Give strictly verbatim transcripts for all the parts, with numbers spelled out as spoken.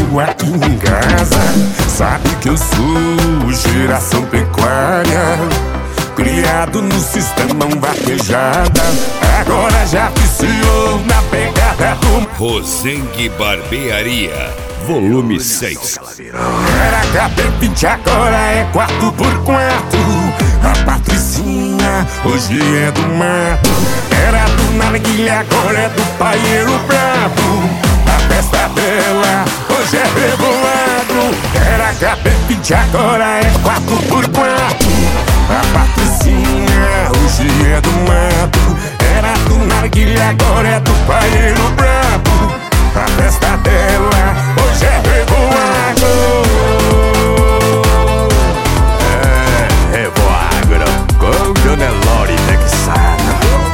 algo aqui em casa. Sabe que eu sou geração pecuária, criado no sistema vaquejada. Agora já viciou na pegada do Rosengue Barbearia, volume seis. Era K B vinte, agora é quatro por quatro. A Patricinha hoje é do mato. Era do narguilha, agora é do paieiro brabo. A festa dela hoje é revoado. Era K B vinte, agora é quatro por quatro. A Patricinha hoje é do mato. Era do narguilha, agora é do paieiro brabo. A festa dela hoje é revoado. É, revoado com Dona Lori Texana.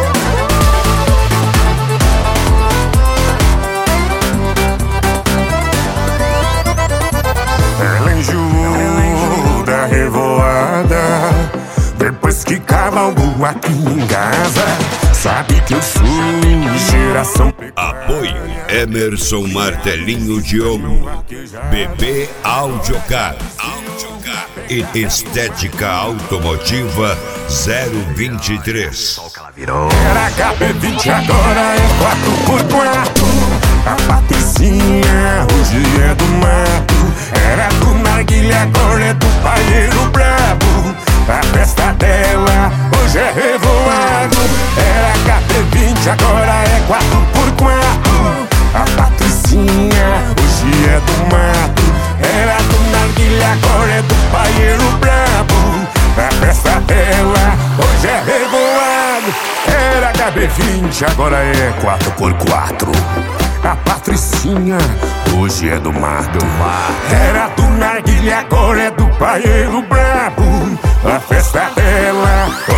Ela enjoou da revoada depois que cavalgou aqui em casa. Sabe que eu sou geração pecuária. Apoio Emerson Martelinho Diogo, B B Audiocar, Audiocar e Estética Automotiva zero vinte e três. Era K B vinte, agora é quatro por quatro. A Patricinha hoje é do mato. Era do narguilha, agora é do paieiro brabo. A festa dela hoje é revoado. Era K B vinte, agora é quatro por quatro. A Patricinha hoje é do mato. Era do narguilha, agora é do paieiro brabo. A festa dela hoje é revoado. Era K B vinte, agora é quatro por quatro. A Patricinha hoje é do mato. Era do narguilha, agora é do paieiro brabo. A festa dela